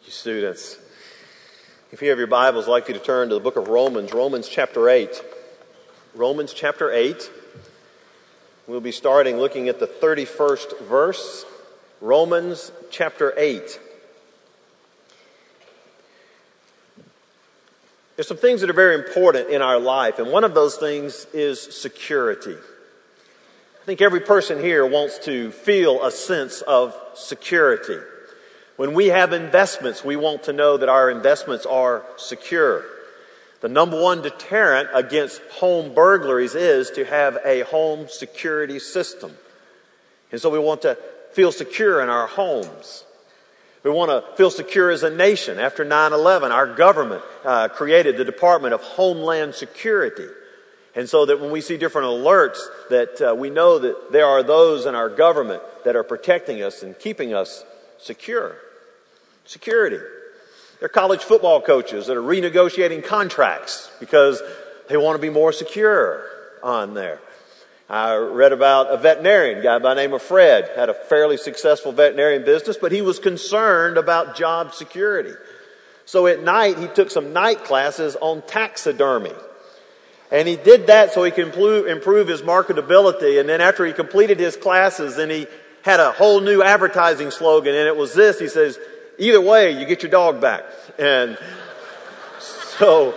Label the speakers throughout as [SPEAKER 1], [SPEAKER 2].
[SPEAKER 1] Thank you, students. If you have your Bibles, I'd like you to turn to the book of Romans, Romans chapter 8. Romans chapter 8. We'll be starting looking at the 31st verse. Romans chapter 8. There's some things that are very important in our life, and one of those things is security. I think every person here wants to feel a sense of security. When we have investments, we want to know that our investments are secure. The number one deterrent against home burglaries is to have a home security system. And so we want to feel secure in our homes. We want to feel secure as a nation. After 9/11, our government created the Department of Homeland Security. And so that when we see different alerts, that we know that there are those in our government that are protecting us and keeping us secure. Security. There are college football coaches that are renegotiating contracts because they want to be more secure on there. I read about a veterinarian, guy by the name of Fred, had a fairly successful veterinarian business, but he was concerned about job security. So at night, he took some night classes on taxidermy. And he did that so he could improve his marketability. And then after he completed his classes, then he had a whole new advertising slogan, and it was this. He says, "Either way, you get your dog back." And so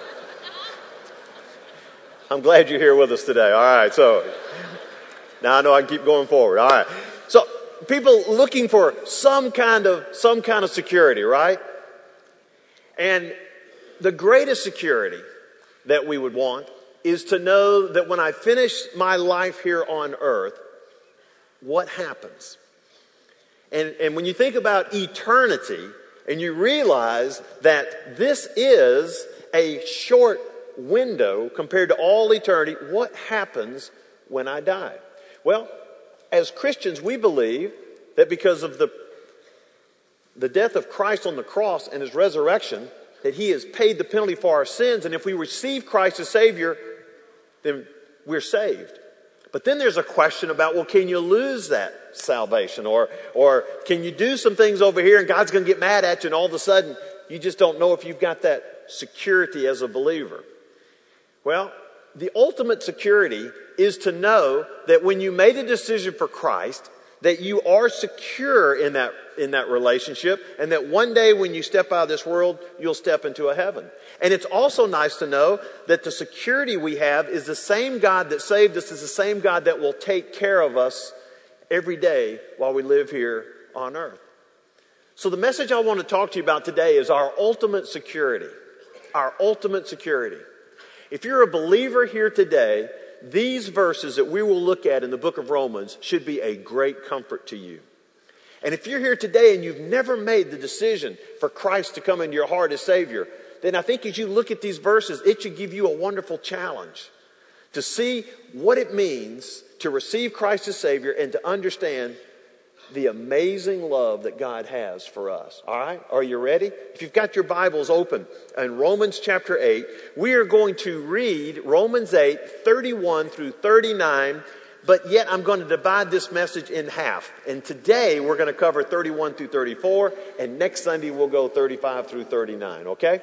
[SPEAKER 1] I'm glad you're here with us today. All right, so now I know I can keep going forward. All right. So people looking for some kind of security, right? And the greatest security that we would want is to know that when I finish my life here on earth, what happens? And when you think about eternity and you realize that this is a short window compared to all eternity, what happens when I die? Well, as Christians, we believe that because of the death of Christ on the cross and his resurrection, that he has paid the penalty for our sins. And if we receive Christ as Savior, then we're saved. But then there's a question about, well, can you lose that salvation? Or can you do some things over here and God's going to get mad at you and all of a sudden you just don't know if you've got that security as a believer? Well, the ultimate security is to know that when you made a decision for Christ, that you are secure in that relationship, and that one day when you step out of this world, you'll step into a heaven. And it's also nice to know that the security we have is the same God that saved us, is the same God that will take care of us every day while we live here on earth. So the message I want to talk to you about today is our ultimate security. Our ultimate security. If you're a believer here today, these verses that we will look at in the book of Romans should be a great comfort to you. And if you're here today and you've never made the decision for Christ to come into your heart as Savior, then I think as you look at these verses, it should give you a wonderful challenge to see what it means to receive Christ as Savior and to understand the amazing love that God has for us. All right? Are you ready? If you've got your Bibles open in Romans chapter 8, we are going to read Romans 8, 31 through 39, but yet I'm going to divide this message in half. And today we're going to cover 31 through 34, and next Sunday we'll go 35 through 39, okay?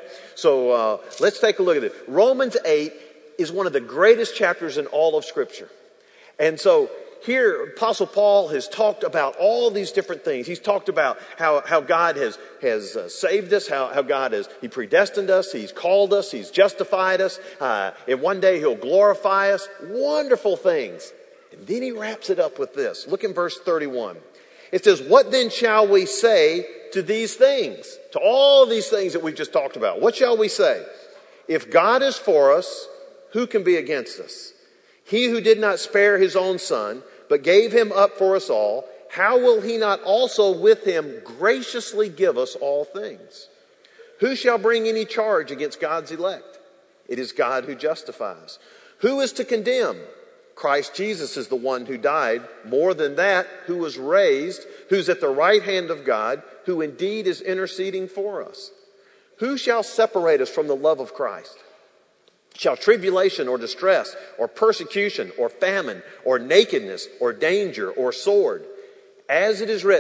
[SPEAKER 1] So let's take a look at it. Romans 8 is one of the greatest chapters in all of Scripture. And so here, Apostle Paul has talked about all these different things. He's talked about how God has saved us, how God He predestined us, He's called us, He's justified us, and one day He'll glorify us. Wonderful things. And then he wraps it up with this. Look in verse 31. It says, "What then shall we say to these things?" To all these things that we've just talked about. What shall we say? "If God is for us, who can be against us? He who did not spare his own son, but gave him up for us all, how will he not also with him graciously give us all things? Who shall bring any charge against God's elect? It is God who justifies. Who is to condemn? Christ Jesus is the one who died, more than that, who was raised, who's at the right hand of God, who indeed is interceding for us. Who shall separate us from the love of Christ? Shall tribulation or distress or persecution or famine or nakedness or danger or sword? As it is written,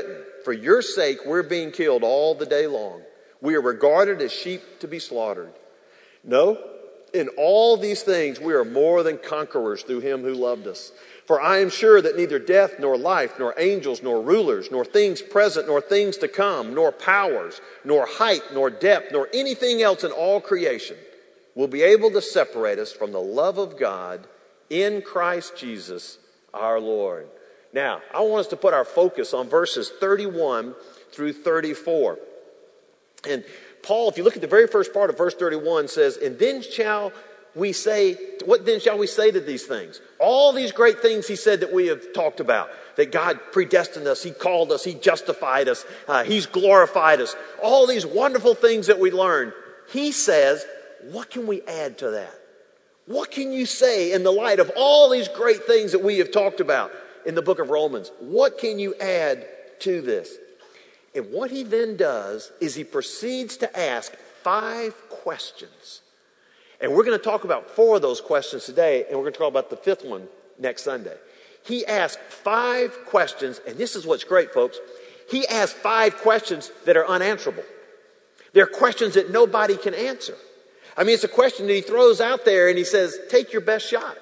[SPEAKER 1] for your sake, we're being killed all the day long. We are regarded as sheep to be slaughtered. No, in all these things, we are more than conquerors through him who loved us. For I am sure that neither death, nor life, nor angels, nor rulers, nor things present, nor things to come, nor powers, nor height, nor depth, nor anything else in all creation will be able to separate us from the love of God in Christ Jesus our Lord. Now, I want us to put our focus on verses 31 through 34. And Paul, if you look at the very first part of verse 31, says, and then shall we say, what then shall we say to these things? All these great things he said that we have talked about, that God predestined us, he called us, he justified us, he's glorified us. All these wonderful things that we learned. He says, what can we add to that? What can you say in the light of all these great things that we have talked about in the book of Romans? What can you add to this? And what he then does is he proceeds to ask 5 questions. And we're going to talk about 4 of those questions today, and we're going to talk about the 5th one next Sunday. He asked 5 questions, and this is what's great, folks. He asked 5 questions that are unanswerable. They're questions that nobody can answer. I mean, it's a question that he throws out there, and he says, take your best shot.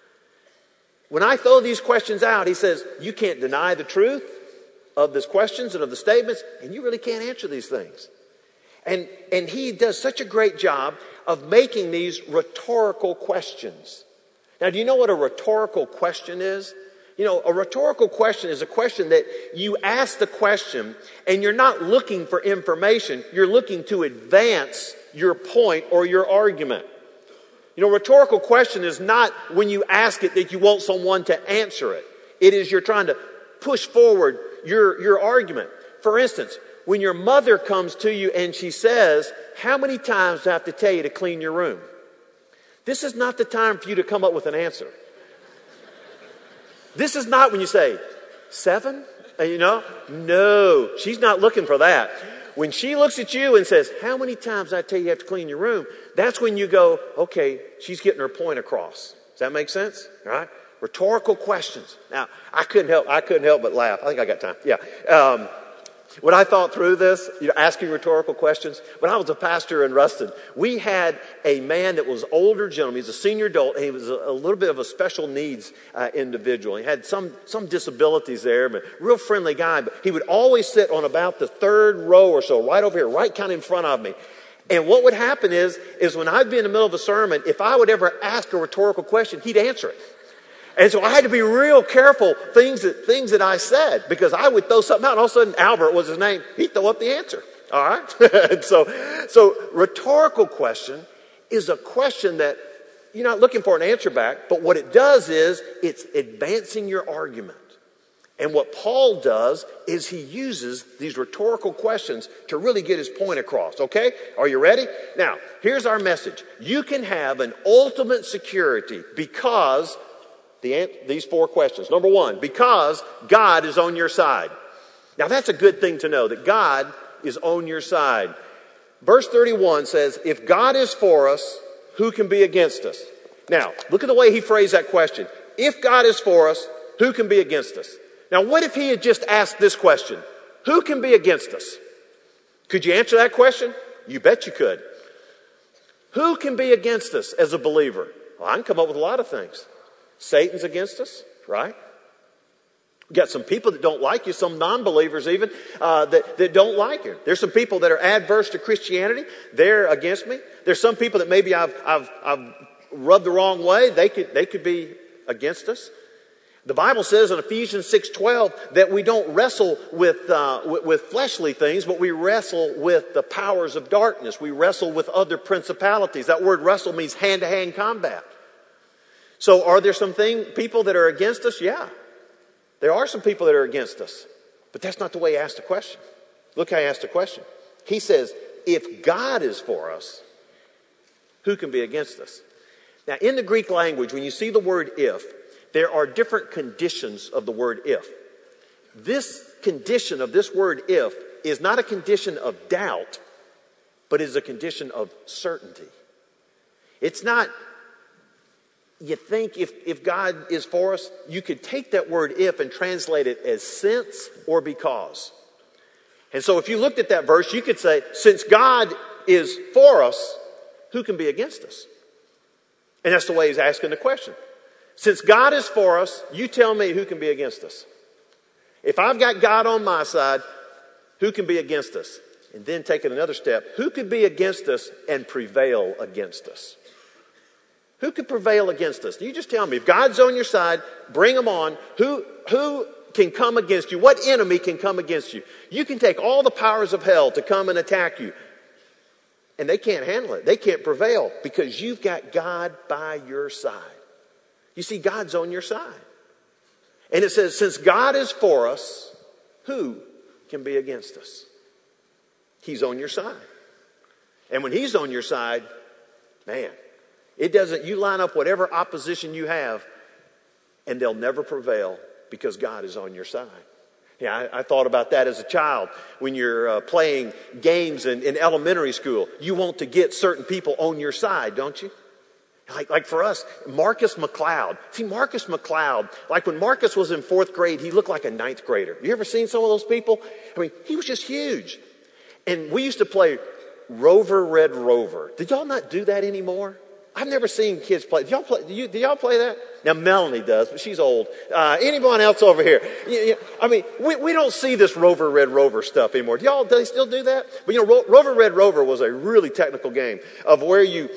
[SPEAKER 1] When I throw these questions out, he says, you can't deny the truth of these questions and of the statements, and you really can't answer these things. And he does such a great job of making these rhetorical questions. Now, do you know what a rhetorical question is? You know, a rhetorical question is a question that you ask the question and you're not looking for information. You're looking to advance your point or your argument. You know, rhetorical question is not when you ask it that you want someone to answer it. It is you're trying to push forward your argument. For instance, when your mother comes to you and she says, how many times do I have to tell you to clean your room? This is not the time for you to come up with an answer. This is not when you say, 7? You know? No, she's not looking for that. When she looks at you and says, how many times did I tell you have to clean your room? That's when you go, okay, she's getting her point across. Does that make sense? All right? Rhetorical questions. Now, I couldn't help but laugh. I think I got time. Yeah. When I thought through this, asking rhetorical questions, when I was a pastor in Ruston, we had a man that was older gentleman. He's a senior adult, and he was a little bit of a special needs individual. He had some disabilities there, but real friendly guy. But he would always sit on about the 3rd row or so, right over here, right kind of in front of me. And what would happen is when I'd be in the middle of a sermon, if I would ever ask a rhetorical question, he'd answer it. And so I had to be real careful things that I said, because I would throw something out and all of a sudden Albert was his name. He'd throw up the answer. All right. And so rhetorical question is a question that you're not looking for an answer back, but what it does is it's advancing your argument. And what Paul does is he uses these rhetorical questions to really get his point across. Okay? Are you ready? Now, here's our message. You can have an ultimate security because these 4 questions. Number 1, because God is on your side. Now that's a good thing to know, that God is on your side. Verse 31 says, if God is for us, who can be against us? Now, look at the way he phrased that question. If God is for us, who can be against us? Now, what if he had just asked this question? Who can be against us? Could you answer that question? You bet you could. Who can be against us as a believer? Well, I can come up with a lot of things. Satan's against us, right? We've got some people that don't like you, some non-believers even, that don't like you. There's some people that are adverse to Christianity. They're against me. There's some people that maybe I've rubbed the wrong way. They could be against us. The Bible says in Ephesians 6:12 that we don't wrestle with fleshly things, but we wrestle with the powers of darkness. We wrestle with other principalities. That word wrestle means hand-to-hand combat. So are there some people that are against us? Yeah. There are some people that are against us. But that's not the way he asked the question. Look how he asked the question. He says, if God is for us, who can be against us? Now, in the Greek language, when you see the word if, there are different conditions of the word if. This condition of this word if is not a condition of doubt, but is a condition of certainty. It's not, you think if God is for us, you could take that word if and translate it as since or because. And so if you looked at that verse, you could say, since God is for us, who can be against us? And that's the way he's asking the question. Since God is for us, you tell me who can be against us. If I've got God on my side, who can be against us? And then taking another step, who could be against us and prevail against us? Who could prevail against us? You just tell me. If God's on your side, bring them on. Who can come against you? What enemy can come against you? You can take all the powers of hell to come and attack you. And they can't handle it. They can't prevail because you've got God by your side. You see, God's on your side. And it says, since God is for us, who can be against us? He's on your side. And when he's on your side, man, you line up whatever opposition you have, and they'll never prevail because God is on your side. Yeah, I thought about that as a child. When you're playing games in elementary school, you want to get certain people on your side, don't you? Like for us, Marcus McLeod. See, Marcus McLeod, like when Marcus was in 4th grade, he looked like a 9th grader. You ever seen some of those people? I mean, he was just huge. And we used to play Rover, Red Rover. Did y'all not do that anymore? I've never seen kids play. Do y'all play that? Now, Melanie does, but she's old. Anyone else over here? I mean, we don't see this Rover, Red Rover stuff anymore. Do they still do that? But Rover, Red Rover was a really technical game of where you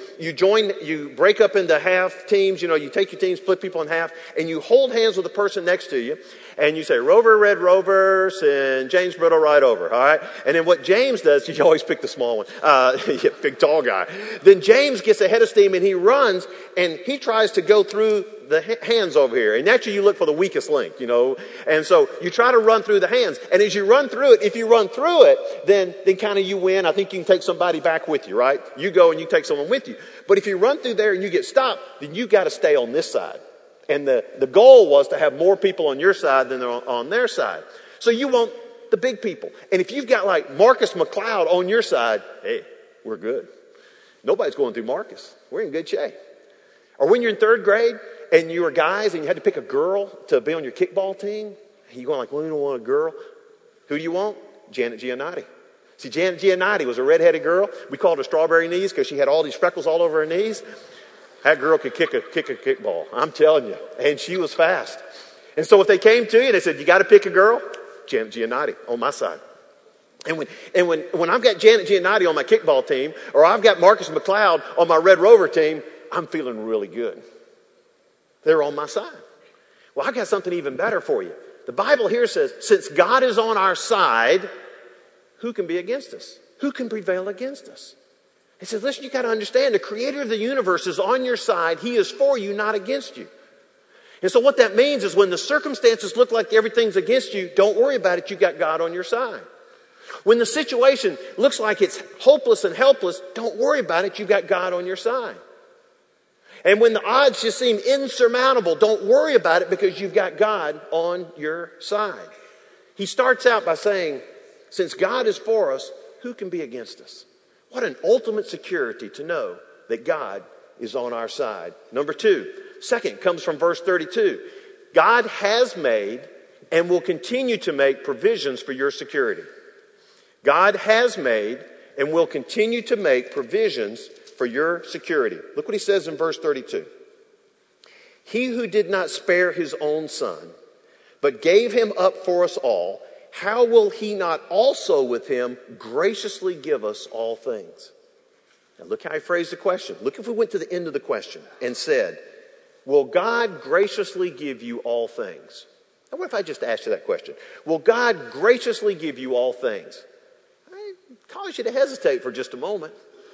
[SPEAKER 1] break up into half teams. You take your team, split people in half, and you hold hands with the person next to you, and you say, Rover, Red Rover, send James Brittle right over, all right? And then what James does, you always pick the small one, big tall guy. Then James gets ahead of steam, and he runs, and he tries to go through the hands over here. And naturally you look for the weakest link, And so you try to run through the hands. And as you run through it, if you run through it, then kind of you win. I think you can take somebody back with you, right? You go and you take someone with you. But if you run through there and you get stopped, then you got to stay on this side. And the goal was to have more people on your side than on their side. So you want the big people. And if you've got like Marcus McLeod on your side, hey, we're good. Nobody's going through Marcus. We're in good shape. Or when you're in 3rd grade and you were guys and you had to pick a girl to be on your kickball team, you're going like, well, you don't want a girl. Who do you want? Janet Giannotti. See, Janet Giannotti was a redheaded girl. We called her Strawberry Knees because she had all these freckles all over her knees. That girl could kick a kickball. I'm telling you. And she was fast. And so if they came to you and they said, you got to pick a girl, Janet Giannotti on my side. And when I've got Janet Giannotti on my kickball team, or I've got Marcus McLeod on my Red Rover team, I'm feeling really good. They're on my side. Well, I got something even better for you. The Bible here says, since God is on our side, who can be against us? Who can prevail against us? He says, listen, you got to understand, the creator of the universe is on your side. He is for you, not against you. And so what that means is when the circumstances look like everything's against you, don't worry about it. You got God on your side. When the situation looks like it's hopeless and helpless, don't worry about it. You've got God on your side. And when the odds just seem insurmountable, don't worry about it because you've got God on your side. He starts out by saying, since God is for us, who can be against us? What an ultimate security to know that God is on our side. Number second comes from verse 32. God has made and will continue to make provisions for your security. God has made and will continue to make provisions for your security. Look what he says in verse 32. He who did not spare his own son, but gave him up for us all, how will he not also with him graciously give us all things? Now look how I phrased the question. Look if we went to the end of the question and said, will God graciously give you all things? Now what if I just asked you that question? Will God graciously give you all things? I cause you to hesitate for just a moment.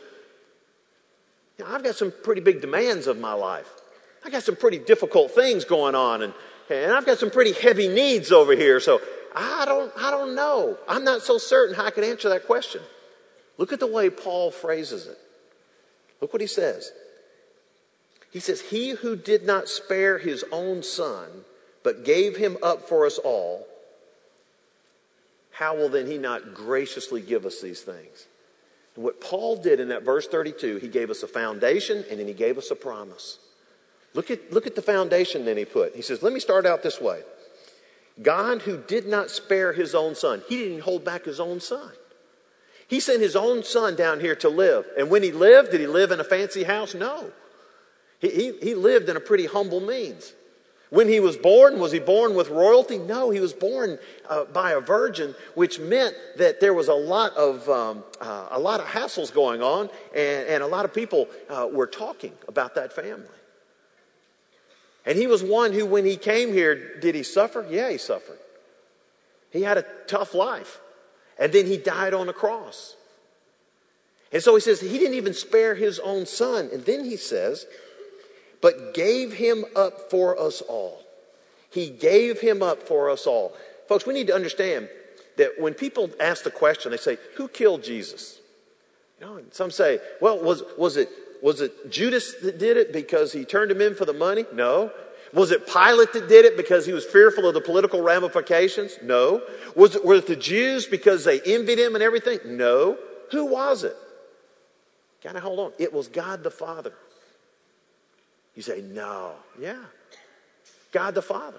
[SPEAKER 1] I've got some pretty big demands of my life. I got some pretty difficult things going on, and I've got some pretty heavy needs over here. So I don't know. I'm not so certain how I can answer that question. Look at the way Paul phrases it. Look what he says. He says, he who did not spare his own son, but gave him up for us all, how will then he not graciously give us these things? And what Paul did in that verse 32, he gave us a foundation and then he gave us a promise. Look at the foundation then he put. He says, let me start out this way. God who did not spare his own son. He didn't hold back his own son. He sent his own son down here to live. And when he lived, did he live in a fancy house? No. He lived in a pretty humble means. When he was he born with royalty? No, he was born by a virgin, which meant that there was a lot of hassles going on, and a lot of people were talking about that family. And he was one who, when he came here, did he suffer? Yeah, he suffered. He had a tough life. And then he died on a cross. And so he says he didn't even spare his own son. And then he says, but gave him up for us all. He gave him up for us all. Folks, we need to understand that when people ask the question, they say, who killed Jesus? You know, and some say, well, was it Judas that did it because he turned him in for the money? No. Was it Pilate that did it because he was fearful of the political ramifications? No. Was it the Jews because they envied him and everything? No. Who was it? Gotta hold on. It was God the Father. You say, no. Yeah. God the Father.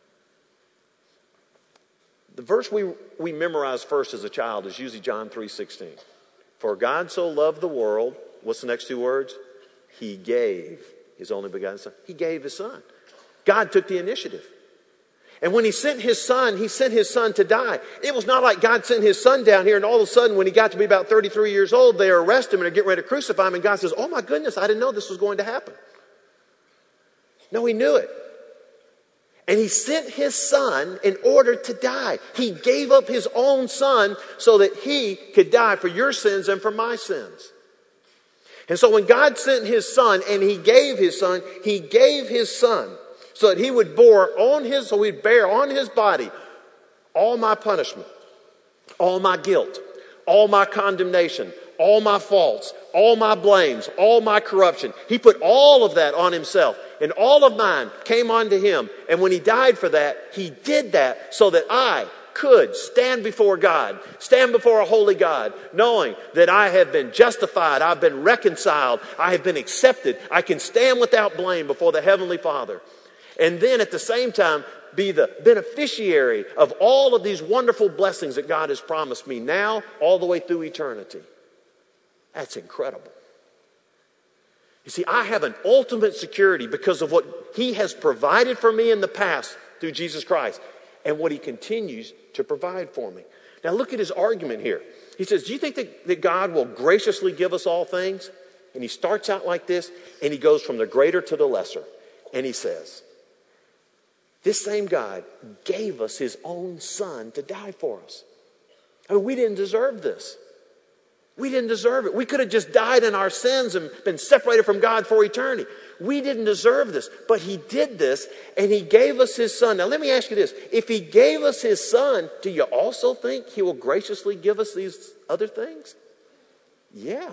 [SPEAKER 1] The verse we memorize first as a child is usually John 3:16. For God so loved the world, what's the next two words? He gave his only begotten son. He gave his son. God took the initiative. And when he sent his son to die. It was not like God sent his son down here and all of a sudden when he got to be about 33 years old, they arrest him and are getting ready to crucify him. And God says, oh my goodness, I didn't know this was going to happen. No, he knew it. And he sent his son in order to die. He gave up his own son so that he could die for your sins and for my sins. And so when God sent his son and he gave his son so that he would bear on his body all my punishment, all my guilt, all my condemnation, all my faults, all my blames, all my corruption. He put all of that on himself. And all of mine came onto him. And when he died for that, he did that so that I could stand before God, stand before a holy God, knowing that I have been justified, I've been reconciled, I have been accepted. I can stand without blame before the Heavenly Father. And then at the same time, be the beneficiary of all of these wonderful blessings that God has promised me now, all the way through eternity. That's incredible. You see, I have an ultimate security because of what he has provided for me in the past through Jesus Christ and what he continues to provide for me. Now look at his argument here. He says, do you think that God will graciously give us all things? And he starts out like this and he goes from the greater to the lesser. And he says, this same God gave us his own son to die for us. I mean, we didn't deserve this. We didn't deserve it. We could have just died in our sins and been separated from God for eternity. We didn't deserve this, but he did this and he gave us his son. Now let me ask you this. If he gave us his son, do you also think he will graciously give us these other things? Yeah.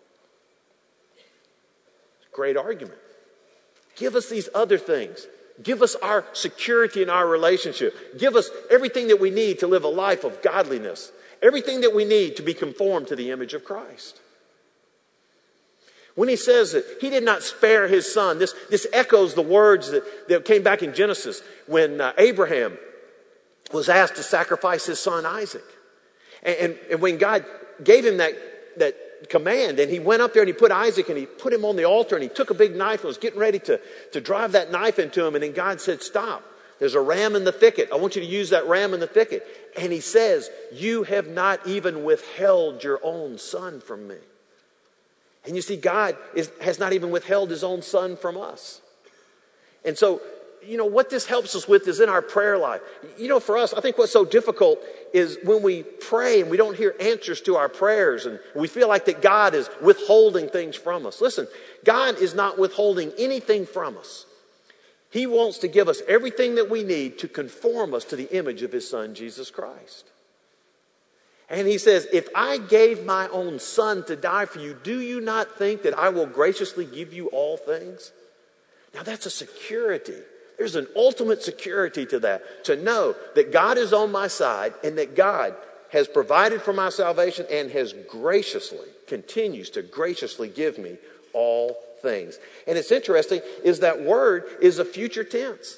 [SPEAKER 1] Great argument. Give us these other things. Give us our security in our relationship. Give us everything that we need to live a life of godliness. Everything that we need to be conformed to the image of Christ. When he says that he did not spare his son, this echoes the words that came back in Genesis when Abraham was asked to sacrifice his son Isaac. And when God gave him that command, and he went up there and he put Isaac and he put him on the altar and he took a big knife and was getting ready to drive that knife into him, and then God said, stop. There's a ram in the thicket. I want you to use that ram in the thicket. And he says, you have not even withheld your own son from me. And you see, God has not even withheld his own son from us. And so, what this helps us with is in our prayer life. For us, I think what's so difficult is when we pray and we don't hear answers to our prayers and we feel like that God is withholding things from us. Listen, God is not withholding anything from us. He wants to give us everything that we need to conform us to the image of his son, Jesus Christ. And he says, if I gave my own son to die for you, do you not think that I will graciously give you all things? Now that's a security. There's an ultimate security to that. To know that God is on my side and that God has provided for my salvation and has continues to graciously give me all things. And it's interesting is that word is a future tense.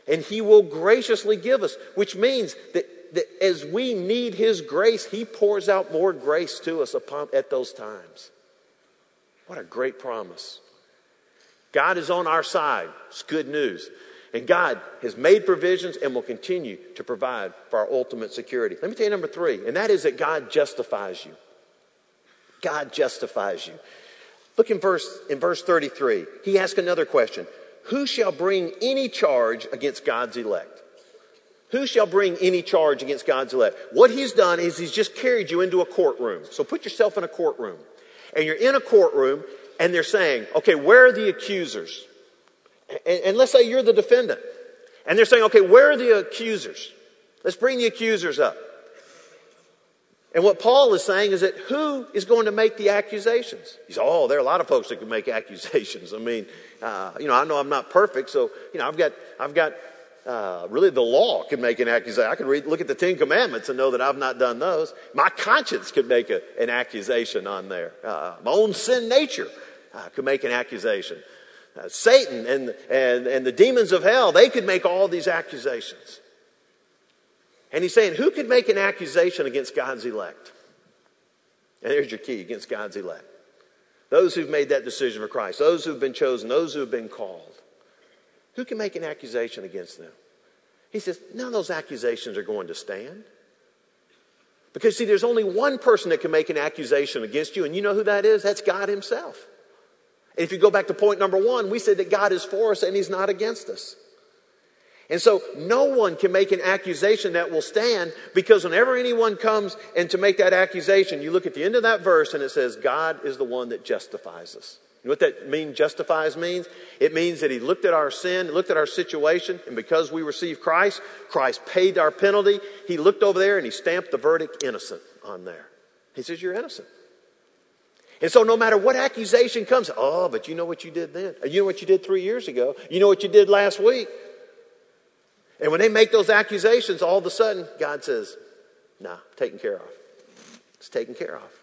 [SPEAKER 1] And he will graciously give us, which means that as we need his grace, he pours out more grace to us at those times. What a great promise. God is on our side. It's good news. And God has made provisions and will continue to provide for our ultimate security. Let me tell you number 3, and that is that God justifies you. God justifies you. Look in verse 33. He asks another question. Who shall bring any charge against God's elect? Who shall bring any charge against God's elect? What he's done is he's just carried you into a courtroom. So put yourself in a courtroom. And you're in a courtroom and they're saying, okay, where are the accusers? And let's say you're the defendant. And they're saying, okay, where are the accusers? Let's bring the accusers up. And what Paul is saying is that who is going to make the accusations? He said, there are a lot of folks that can make accusations. I mean, I know I'm not perfect, so, I've got really the law can make an accusation. I could look at the 10 Commandments and know that I've not done those. My conscience could make an accusation on there. My own sin nature could make an accusation. Satan and the demons of hell, they could make all these accusations. And he's saying, who could make an accusation against God's elect? And there's your key, against God's elect. Those who've made that decision for Christ, those who've been chosen, those who have been called. Who can make an accusation against them? He says, none of those accusations are going to stand. Because see, there's only one person that can make an accusation against you, and you know who that is? That's God himself. And if you go back to point number 1, we said that God is for us and he's not against us. And so no one can make an accusation that will stand, because whenever anyone comes and to make that accusation, you look at the end of that verse and it says, God is the one that justifies us. You know what that justifies means? It means that he looked at our sin, looked at our situation, and because we received Christ, Christ paid our penalty. He looked over there and he stamped the verdict innocent on there. He says, you're innocent. And so no matter what accusation comes, but you know what you did then? You know what you did 3 years ago? You know what you did last week? And when they make those accusations, all of a sudden, God says, nah, taken care of. It's taken care of.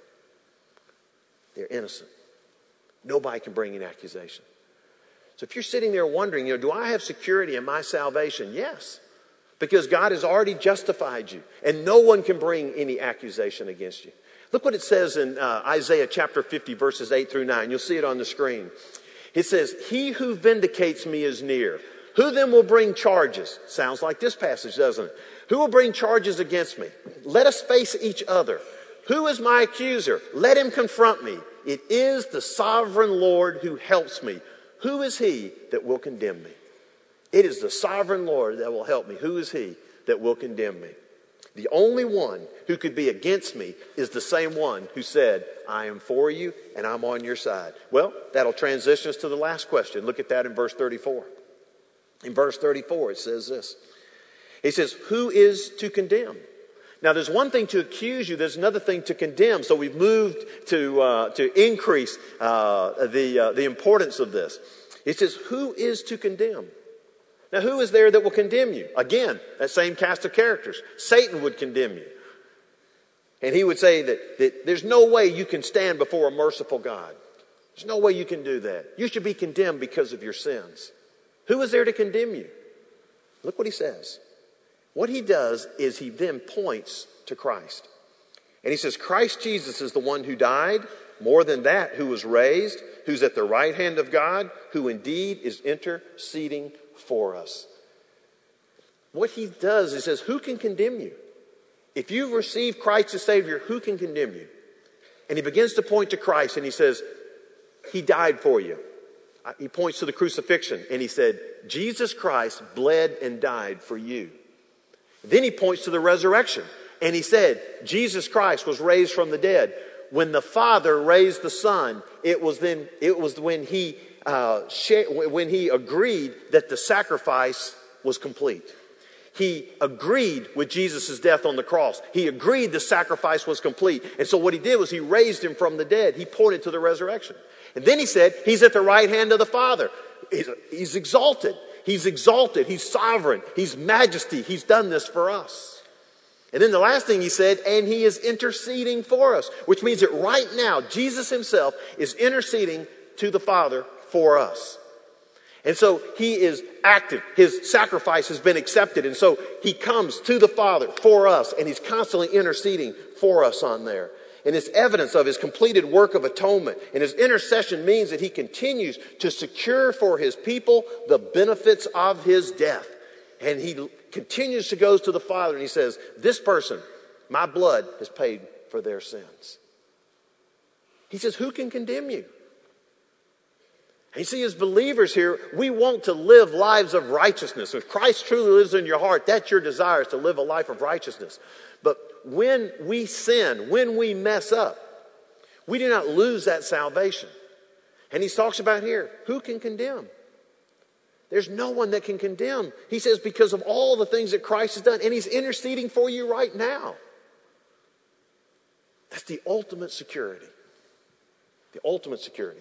[SPEAKER 1] They're innocent. Nobody can bring an accusation. So if you're sitting there wondering, do I have security in my salvation? Yes. Because God has already justified you. And no one can bring any accusation against you. Look what it says in Isaiah chapter 50, verses 8 through 9. You'll see it on the screen. It says, he who vindicates me is near. Who then will bring charges? Sounds like this passage, doesn't it? Who will bring charges against me? Let us face each other. Who is my accuser? Let him confront me. It is the sovereign Lord who helps me. Who is he that will condemn me? It is the sovereign Lord that will help me. Who is he that will condemn me? The only one who could be against me is the same one who said, I am for you and I'm on your side. Well, that'll transition us to the last question. Look at that in verse 34. In verse 34, it says this. It says, who is to condemn? Now, there's one thing to accuse you. There's another thing to condemn. So we've moved to increase the importance of this. It says, who is to condemn? Now, who is there that will condemn you? Again, that same cast of characters. Satan would condemn you. And he would say that there's no way you can stand before a merciful God. There's no way you can do that. You should be condemned because of your sins. Who is there to condemn you? Look what he says. What he does is he then points to Christ. And he says, Christ Jesus is the one who died. More than that, who was raised, who's at the right hand of God, who indeed is interceding for us. What he does is says, who can condemn you? If you've received Christ as Savior, who can condemn you? And he begins to point to Christ and he says, he died for you. He points to the crucifixion and he said, Jesus Christ bled and died for you. Then he points to the resurrection and he said, Jesus Christ was raised from the dead. When the Father raised the Son, it was when he agreed that the sacrifice was complete. He agreed with Jesus' death on the cross. He agreed the sacrifice was complete. And so what he did was he raised him from the dead. He pointed to the resurrection. And then he said, he's at the right hand of the Father. He's exalted. He's exalted. He's sovereign. He's majesty. He's done this for us. And then the last thing he said, and he is interceding for us, which means that right now, Jesus himself is interceding to the Father for us. And so he is active. His sacrifice has been accepted. And so he comes to the Father for us, and he's constantly interceding for us on there. And it's evidence of his completed work of atonement. And his intercession means that he continues to secure for his people the benefits of his death. And he continues to go to the Father and he says, this person, my blood has paid for their sins. He says, who can condemn you? And you see, as believers here, we want to live lives of righteousness. If Christ truly lives in your heart, that's your desire, is to live a life of righteousness. But when we sin, when we mess up, we do not lose that salvation. And he talks about here, who can condemn? There's no one that can condemn. He says because of all the things that Christ has done, and he's interceding for you right now. That's the ultimate security. The ultimate security.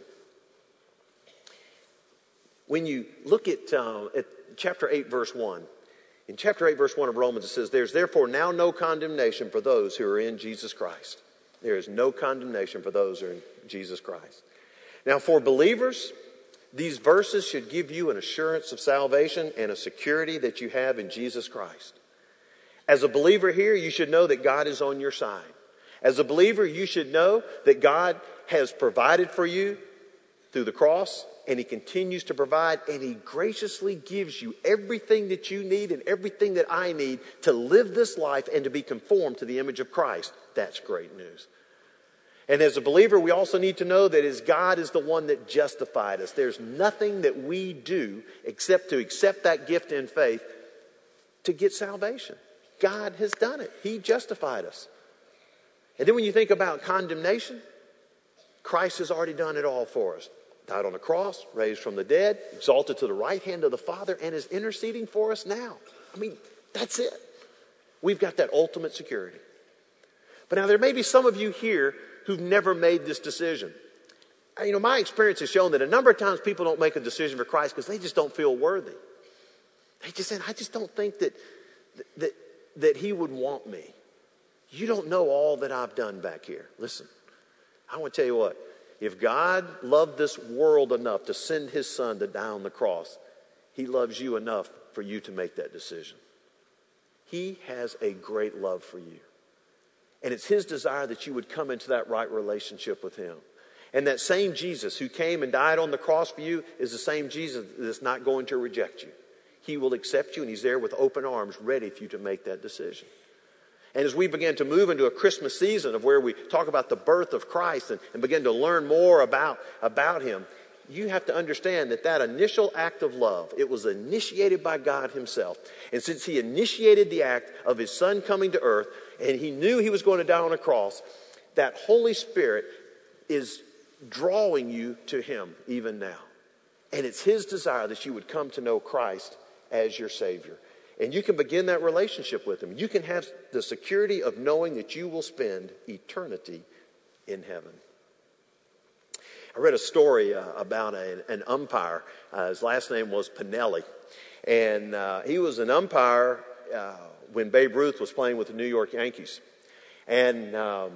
[SPEAKER 1] When you look at chapter 8, verse 1, in chapter 8, verse 1 of Romans, it says, there's therefore now no condemnation for those who are in Jesus Christ. There is no condemnation for those who are in Jesus Christ. Now, for believers, these verses should give you an assurance of salvation and a security that you have in Jesus Christ. As a believer here, you should know that God is on your side. As a believer, you should know that God has provided for you through the cross, and he continues to provide, and he graciously gives you everything that you need and everything that I need to live this life and to be conformed to the image of Christ. That's great news. And as a believer, we also need to know that as God is the one that justified us, there's nothing that we do except to accept that gift in faith to get salvation. God has done it. He justified us. And then when you think about condemnation, Christ has already done it all for us. Died on the cross, raised from the dead, exalted to the right hand of the Father, and is interceding for us now. I mean, that's it. We've got that ultimate security. But now there may be some of you here who've never made this decision. You know, my experience has shown that a number of times people don't make a decision for Christ because they just don't feel worthy. They just said, I just don't think that he would want me. You don't know all that I've done back here. Listen, I want to tell you what. If God loved this world enough to send his son to die on the cross, he loves you enough for you to make that decision. He has a great love for you. And it's his desire that you would come into that right relationship with him. And that same Jesus who came and died on the cross for you is the same Jesus that's not going to reject you. He will accept you, and he's there with open arms ready for you to make that decision. And as we begin to move into a Christmas season of where we talk about the birth of Christ and begin to learn more about him, you have to understand that initial act of love, it was initiated by God himself. And since he initiated the act of his son coming to earth, and he knew he was going to die on a cross, that Holy Spirit is drawing you to him even now. And it's his desire that you would come to know Christ as your Savior. And you can begin that relationship with him. You can have the security of knowing that you will spend eternity in heaven. I read a story about an umpire. His last name was Pinelli. And he was an umpire when Babe Ruth was playing with the New York Yankees. And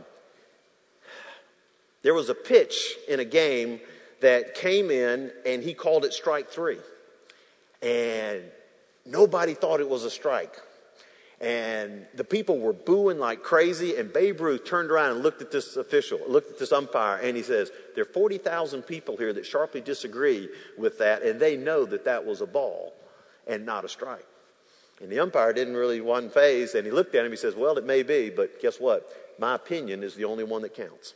[SPEAKER 1] there was a pitch in a game that came in, and he called it strike three. And nobody thought it was a strike. And the people were booing like crazy. And Babe Ruth turned around and looked at this official, looked at this umpire, and he says, there are 40,000 people here that sharply disagree with that, and they know that that was a ball and not a strike. And the umpire wasn't fazed, and he looked at him, he says, well, it may be, but guess what? My opinion is the only one that counts.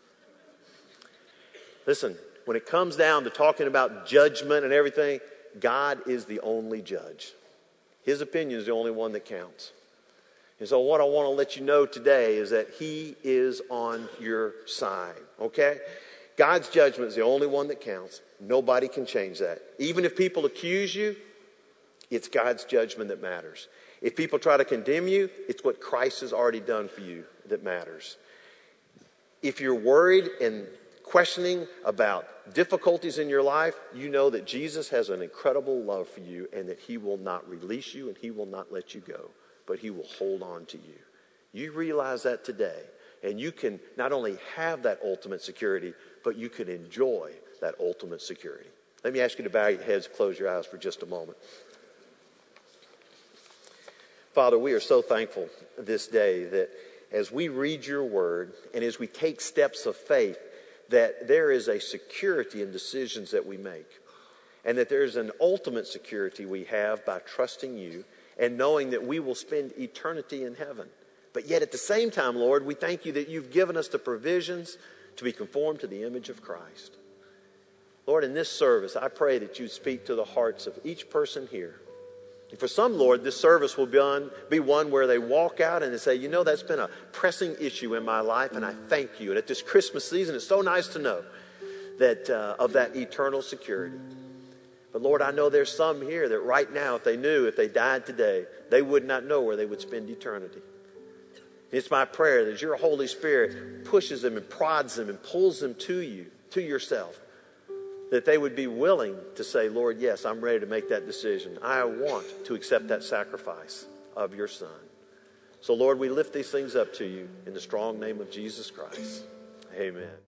[SPEAKER 1] Listen, when it comes down to talking about judgment and everything, God is the only judge. His opinion is the only one that counts. And so what I want to let you know today is that he is on your side, okay? God's judgment is the only one that counts. Nobody can change that. Even if people accuse you, it's God's judgment that matters. If people try to condemn you, it's what Christ has already done for you that matters. If you're worried and questioning about difficulties in your life, you know that Jesus has an incredible love for you and that he will not release you and he will not let you go, but he will hold on to you. You realize that today, and you can not only have that ultimate security, but you can enjoy that ultimate security. Let me ask you to bow your heads, close your eyes for just a moment. Father, we are so thankful this day that as we read your word and as we take steps of faith, that there is a security in decisions that we make. And that there is an ultimate security we have by trusting you and knowing that we will spend eternity in heaven. But yet at the same time, Lord, we thank you that you've given us the provisions to be conformed to the image of Christ. Lord, in this service, I pray that you speak to the hearts of each person here. And for some, Lord, this service will be one where they walk out and they say, you know, that's been a pressing issue in my life, and I thank you. And at this Christmas season, it's so nice to know that of that eternal security. But Lord, I know there's some here that right now, if they died today, they would not know where they would spend eternity. It's my prayer that your Holy Spirit pushes them and prods them and pulls them to you, to yourself. That they would be willing to say, Lord, yes, I'm ready to make that decision. I want to accept that sacrifice of your Son. So, Lord, we lift these things up to you in the strong name of Jesus Christ. Amen.